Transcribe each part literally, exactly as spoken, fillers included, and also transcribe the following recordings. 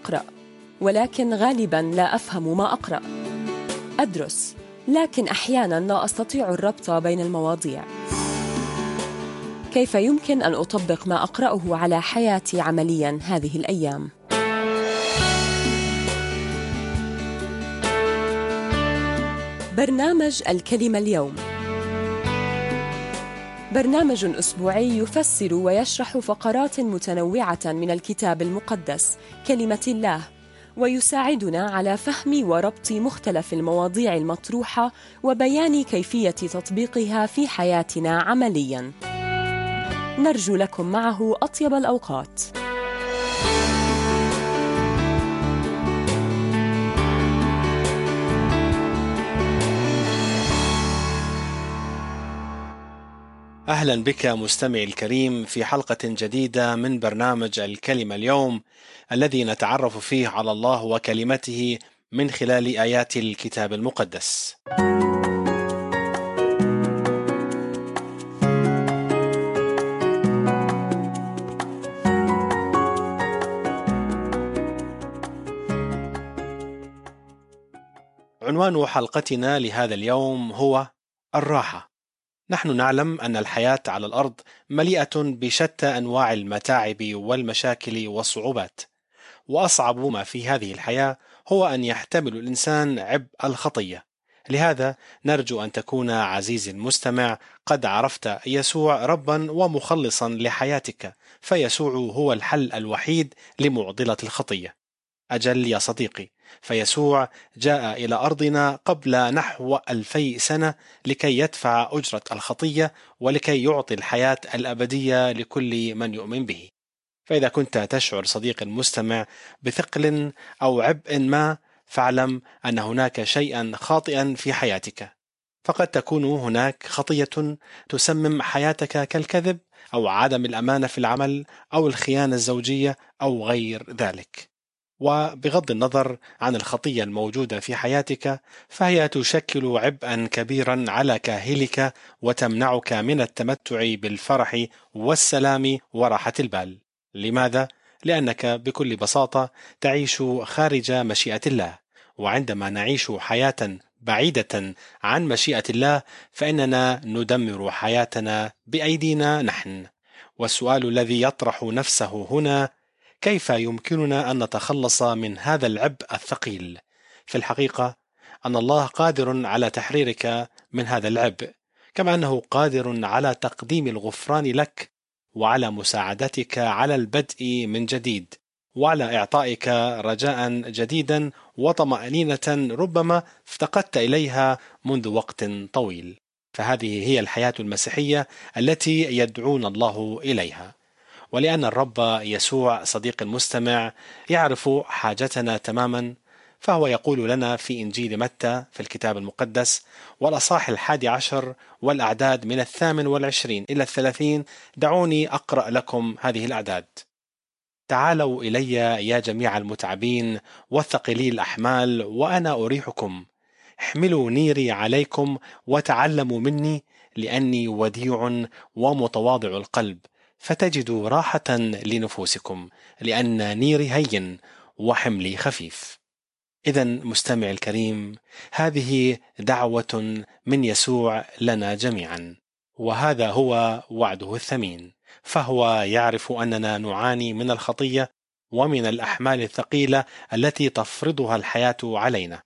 أقرأ، ولكن غالباً لا أفهم ما أقرأ. أدرس، لكن أحياناً لا أستطيع الربط بين المواضيع. كيف يمكن أن أطبق ما أقرأه على حياتي عملياً هذه الأيام؟ برنامج الكلمة اليوم برنامج أسبوعي يفسر ويشرح فقرات متنوعة من الكتاب المقدس كلمة الله، ويساعدنا على فهم وربط مختلف المواضيع المطروحة وبيان كيفية تطبيقها في حياتنا عملياً. نرجو لكم معه أطيب الأوقات. أهلا بك مستمعي الكريم في حلقة جديدة من برنامج الكلمة اليوم، الذي نتعرف فيه على الله وكلمته من خلال آيات الكتاب المقدس. عنوان حلقتنا لهذا اليوم هو الراحة. نحن نعلم أن الحياة على الأرض مليئة بشتى أنواع المتاعب والمشاكل والصعوبات، وأصعب ما في هذه الحياة هو أن يحتمل الإنسان عبء الخطية. لهذا نرجو أن تكون عزيزي المستمع قد عرفت يسوع ربا ومخلصا لحياتك، فيسوع هو الحل الوحيد لمعضلة الخطية. أجل يا صديقي، فيسوع جاء إلى أرضنا قبل نحو ألفي سنة لكي يدفع أجرة الخطية ولكي يعطي الحياة الأبدية لكل من يؤمن به. فإذا كنت تشعر صديق المستمع بثقل أو عبء ما، فاعلم أن هناك شيئا خاطئا في حياتك، فقد تكون هناك خطية تسمم حياتك كالكذب أو عدم الأمانة في العمل أو الخيانة الزوجية أو غير ذلك. وبغض النظر عن الخطية الموجودة في حياتك، فهي تشكل عبئا كبيرا على كاهلك وتمنعك من التمتع بالفرح والسلام وراحة البال. لماذا؟ لأنك بكل بساطة تعيش خارج مشيئة الله، وعندما نعيش حياة بعيدة عن مشيئة الله فإننا ندمر حياتنا بأيدينا نحن. والسؤال الذي يطرح نفسه هنا: كيف يمكننا أن نتخلص من هذا العبء الثقيل؟ في الحقيقة أن الله قادر على تحريرك من هذا العبء، كما أنه قادر على تقديم الغفران لك وعلى مساعدتك على البدء من جديد، وعلى إعطائك رجاء جديدا وطمأنينة ربما افتقدت إليها منذ وقت طويل. فهذه هي الحياة المسيحية التي يدعون الله إليها. ولأن الرب يسوع صديق المستمع يعرف حاجتنا تماما، فهو يقول لنا في إنجيل متى في الكتاب المقدس والأصحاح الحادي عشر والأعداد من الثامن والعشرين إلى الثلاثين. دعوني أقرأ لكم هذه الأعداد: تعالوا إلي يا جميع المتعبين والثقلي الأحمال وأنا أريحكم. احملوا نيري عليكم وتعلموا مني، لأني وديع ومتواضع القلب، فتجدوا راحة لنفوسكم، لأن نيري هين وحملي خفيف. إذن مستمع الكريم، هذه دعوة من يسوع لنا جميعا، وهذا هو وعده الثمين. فهو يعرف أننا نعاني من الخطية ومن الأحمال الثقيلة التي تفرضها الحياة علينا،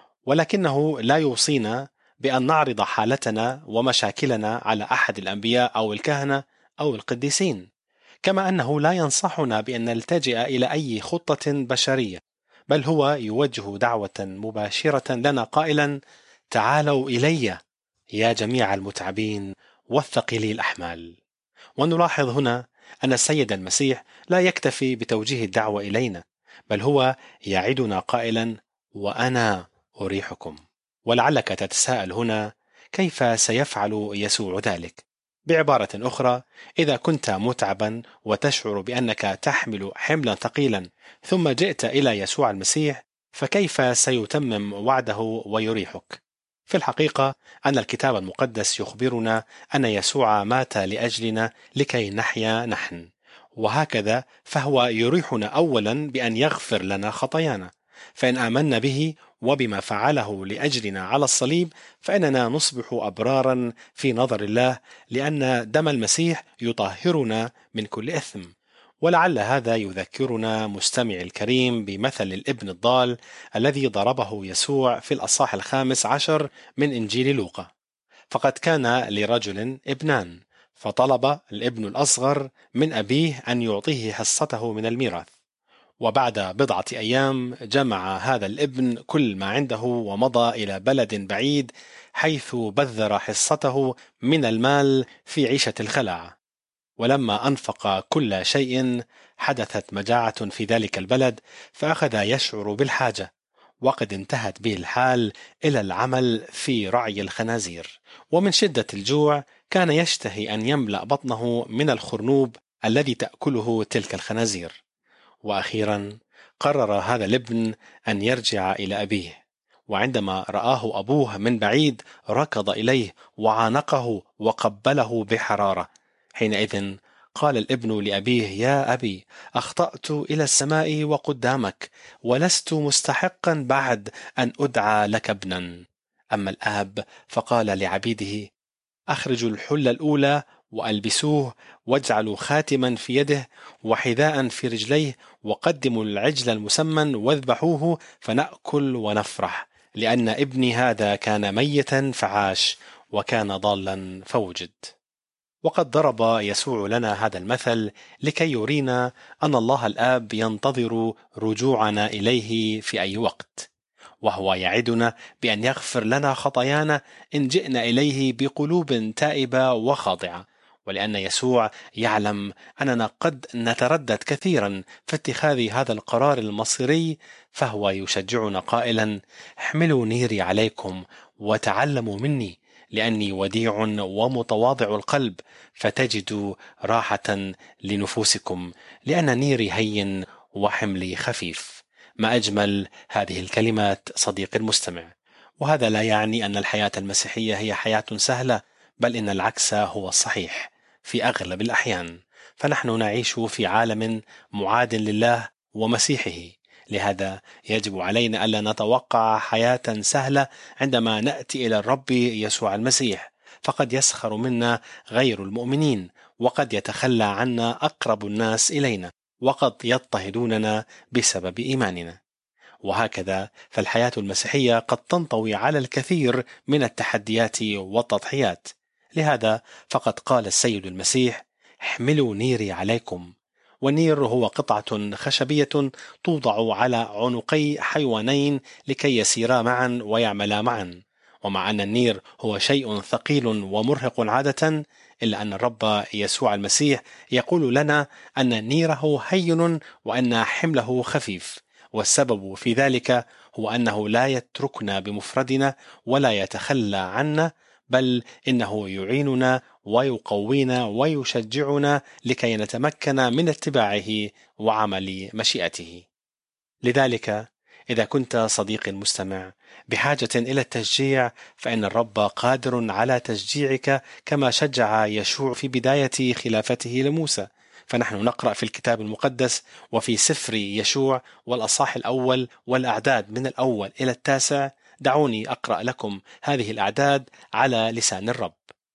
ولكنه لا يوصينا بأن نعرض حالتنا ومشاكلنا على أحد الأنبياء أو الكهنة أو القديسين، كما أنه لا ينصحنا بأن نلتجئ إلى أي خطة بشرية، بل هو يوجه دعوة مباشرة لنا قائلا: تعالوا إلي يا جميع المتعبين والثقلي الأحمال. ونلاحظ هنا أن السيد المسيح لا يكتفي بتوجيه الدعوة إلينا، بل هو يعدنا قائلا: وأنا أريحكم. ولعلك تتساءل هنا: كيف سيفعل يسوع ذلك؟ بعبارة أخرى، إذا كنت متعبا وتشعر بأنك تحمل حملا ثقيلا ثم جئت إلى يسوع المسيح، فكيف سيتمم وعده ويريحك؟ في الحقيقة أن الكتاب المقدس يخبرنا أن يسوع مات لأجلنا لكي نحيا نحن، وهكذا فهو يريحنا أولا بأن يغفر لنا خطايانا، فإن آمنا به وبما فعله لأجلنا على الصليب فإننا نصبح أبرارا في نظر الله، لأن دم المسيح يطهرنا من كل إثم. ولعل هذا يذكرنا مستمع الكريم بمثل الابن الضال الذي ضربه يسوع في الأصحاح الخامس عشر من إنجيل لوقا. فقد كان لرجل ابنان، فطلب الابن الأصغر من أبيه أن يعطيه حصته من الميراث، وبعد بضعة أيام جمع هذا الابن كل ما عنده ومضى إلى بلد بعيد، حيث بذر حصته من المال في عيشة الخلاعة. ولما أنفق كل شيء حدثت مجاعة في ذلك البلد، فأخذ يشعر بالحاجة، وقد انتهت به الحال إلى العمل في رعي الخنازير. ومن شدة الجوع كان يشتهي أن يملأ بطنه من الخرنوب الذي تأكله تلك الخنازير. وأخيرا قرر هذا الابن أن يرجع إلى أبيه، وعندما رآه أبوه من بعيد ركض إليه وعانقه وقبله بحرارة. حينئذ قال الابن لأبيه: يا أبي، أخطأت إلى السماء وقدامك، ولست مستحقا بعد أن أدعى لك ابنا. أما الآب فقال لعبيده: أخرجوا الحلة الأولى وألبسوه، واجعلوا خاتما في يده وحذاء في رجليه، وقدموا العجل المسمن واذبحوه، فنأكل ونفرح، لأن ابني هذا كان ميتا فعاش، وكان ضالا فوجد. وقد ضرب يسوع لنا هذا المثل لكي يرينا أن الله الآب ينتظر رجوعنا إليه في أي وقت، وهو يعدنا بأن يغفر لنا خطايانا إن جئنا إليه بقلوب تائبة وخاضعة. ولأن يسوع يعلم أننا قد نتردد كثيرا في اتخاذ هذا القرار المصيري، فهو يشجعنا قائلا: احملوا نيري عليكم وتعلموا مني، لأني وديع ومتواضع القلب، فتجدوا راحة لنفوسكم، لأن نيري هين وحملي خفيف. ما أجمل هذه الكلمات صديقي المستمع. وهذا لا يعني أن الحياة المسيحية هي حياة سهلة، بل إن العكس هو الصحيح في أغلب الأحيان، فنحن نعيش في عالم معاد لله ومسيحه. لهذا يجب علينا ألا نتوقع حياة سهلة عندما نأتي إلى الرب يسوع المسيح، فقد يسخر منا غير المؤمنين، وقد يتخلى عنا أقرب الناس إلينا، وقد يضطهدوننا بسبب إيماننا. وهكذا فالحياة المسيحية قد تنطوي على الكثير من التحديات والتضحيات. لهذا فقد قال السيد المسيح: احملوا نيري عليكم. والنير هو قطعة خشبية توضع على عنقي حيوانين لكي يسيرا معا ويعملا معا. ومع أن النير هو شيء ثقيل ومرهق عادة، إلا أن الرب يسوع المسيح يقول لنا أن نيره هين وأن حمله خفيف. والسبب في ذلك هو أنه لا يتركنا بمفردنا ولا يتخلى عنا، بل إنه يعيننا ويقوينا ويشجعنا لكي نتمكن من اتباعه وعمل مشيئته. لذلك إذا كنت صديقي المستمع بحاجة إلى التشجيع، فإن الرب قادر على تشجيعك كما شجع يشوع في بداية خلافته لموسى. فنحن نقرأ في الكتاب المقدس وفي سفر يشوع والأصحاح الأول والأعداد من الأول إلى التاسع. دعوني أقرأ لكم هذه الأعداد على لسان الرب.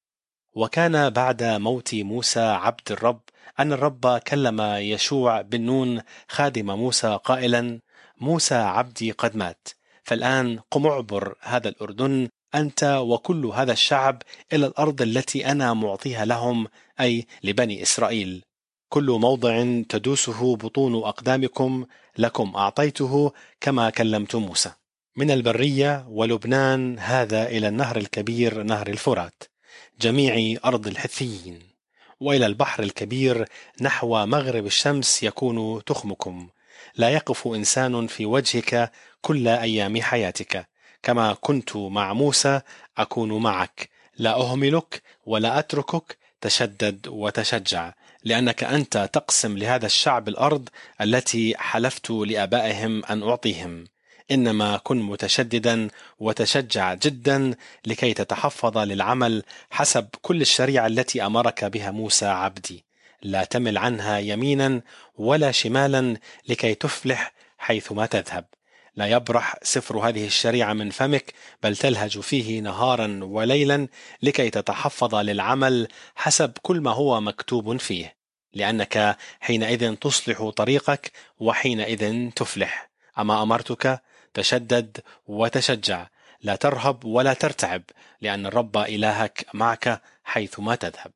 وكان بعد موت موسى عبد الرب أن الرب كلم يشوع بن نون خادم موسى قائلا: موسى عبدي قد مات، فالآن قم اعبر هذا الأردن أنت وكل هذا الشعب إلى الأرض التي أنا معطيها لهم، أي لبني إسرائيل. كل موضع تدوسه بطون أقدامكم لكم أعطيته، كما كلمت موسى، من البرية ولبنان هذا إلى النهر الكبير نهر الفرات، جميع أرض الحثيين، وإلى البحر الكبير نحو مغرب الشمس يكون تخمكم. لا يقف إنسان في وجهك كل أيام حياتك، كما كنت مع موسى أكون معك، لا أهملك ولا أتركك. تشدد وتشجع، لأنك أنت تقسم لهذا الشعب الأرض التي حلفت لآبائهم أن أعطيهم. إنما كن متشددا وتشجع جدا لكي تتحفظ للعمل حسب كل الشريعة التي أمرك بها موسى عبدي، لا تمل عنها يمينا ولا شمالا لكي تفلح حيثما تذهب. لا يبرح سفر هذه الشريعة من فمك، بل تلهج فيه نهارا وليلا لكي تتحفظ للعمل حسب كل ما هو مكتوب فيه، لأنك حينئذ تصلح طريقك وحينئذ تفلح. أما أمرتك تشدد وتشجع، لا ترهب ولا ترتعب، لأن الرب إلهك معك حيثما تذهب.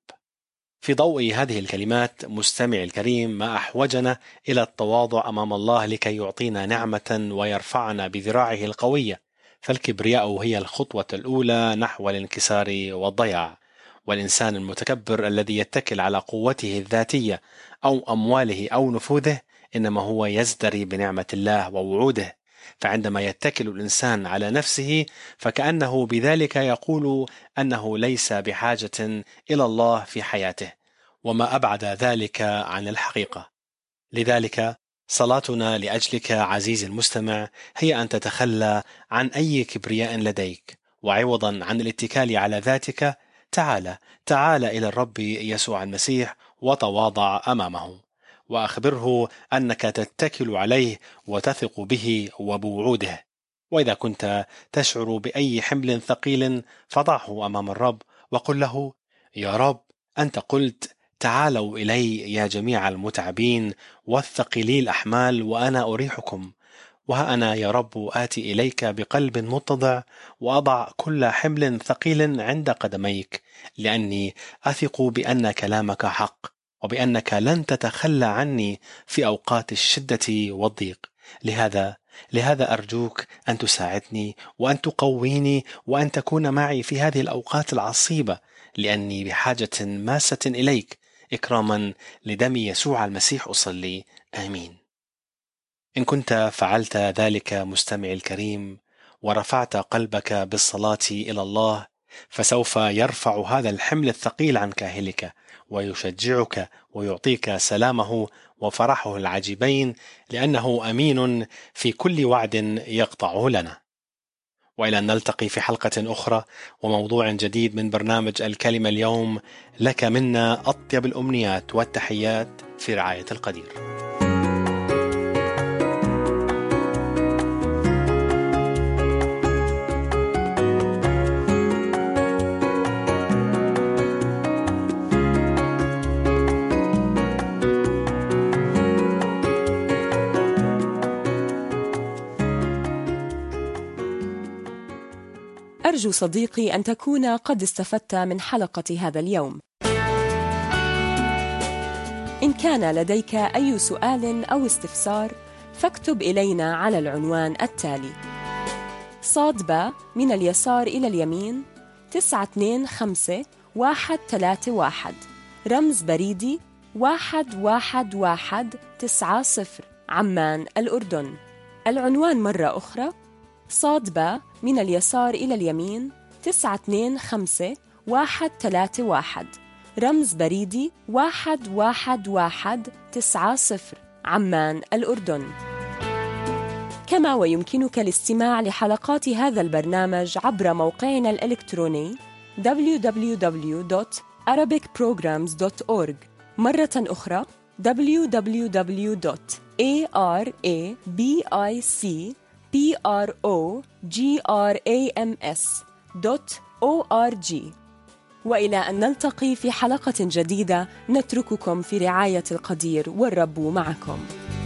في ضوء هذه الكلمات مستمع الكريم، ما أحوجنا إلى التواضع أمام الله لكي يعطينا نعمة ويرفعنا بذراعه القوية، فالكبرياء هي الخطوة الأولى نحو الانكسار والضياع. والإنسان المتكبر الذي يتكل على قوته الذاتية أو أمواله أو نفوذه إنما هو يزدري بنعمة الله ووعوده. فعندما يتكل الإنسان على نفسه فكأنه بذلك يقول أنه ليس بحاجة إلى الله في حياته، وما أبعد ذلك عن الحقيقة. لذلك صلاتنا لأجلك عزيزي المستمع هي أن تتخلى عن أي كبرياء لديك، وعوضا عن الاتكال على ذاتك تعال تعال إلى الرب يسوع المسيح وتواضع أمامه، وأخبره أنك تتكل عليه وتثق به وبوعوده. وإذا كنت تشعر بأي حمل ثقيل فضعه أمام الرب وقل له: يا رب، أنت قلت تعالوا إلي يا جميع المتعبين والثقيلي الأحمال وأنا أريحكم. وها أنا يا رب آتي إليك بقلب متضع وأضع كل حمل ثقيل عند قدميك، لأني أثق بأن كلامك حق، وبأنك لن تتخلى عني في أوقات الشدة والضيق. لهذا لهذا أرجوك أن تساعدني وأن تقويني وأن تكون معي في هذه الأوقات العصيبة، لأني بحاجة ماسة إليك. إكراما لدم يسوع المسيح أصلي، آمين. إن كنت فعلت ذلك مستمعي الكريم ورفعت قلبك بالصلاة إلى الله، فسوف يرفع هذا الحمل الثقيل عن كاهلك ويشجعك ويعطيك سلامه وفرحه العجيبين، لأنه أمين في كل وعد يقطعه لنا. وإلى أن نلتقي في حلقة أخرى وموضوع جديد من برنامج الكلمة اليوم، لك منا أطيب الأمنيات والتحيات في رعاية القدير. أرجو صديقي أن تكون قد استفدت من حلقة هذا اليوم. إن كان لديك أي سؤال أو استفسار فاكتب إلينا على العنوان التالي: صاد باء من اليسار إلى اليمين تسعة اثنين خمسة واحد ثلاثة واحد، رمز بريدي واحد واحد واحد تسعة صفر، عمان الأردن. العنوان مرة أخرى: صاد باء من اليسار إلى اليمين تسعة اثنين خمسة واحد ثلاثة واحد، رمز بريدي واحد واحد واحد تسعة صفر، عمان الأردن. كما ويمكنك الاستماع لحلقات هذا البرنامج عبر موقعنا الإلكتروني دبليو دبليو دبليو دوت arabic programs دوت أورج، مرة أخرى دبليو دبليو دبليو دوت arabic programs دوت أورج. وإلى أن نلتقي في حلقة جديدة، نترككم في رعاية القدير والرب معكم.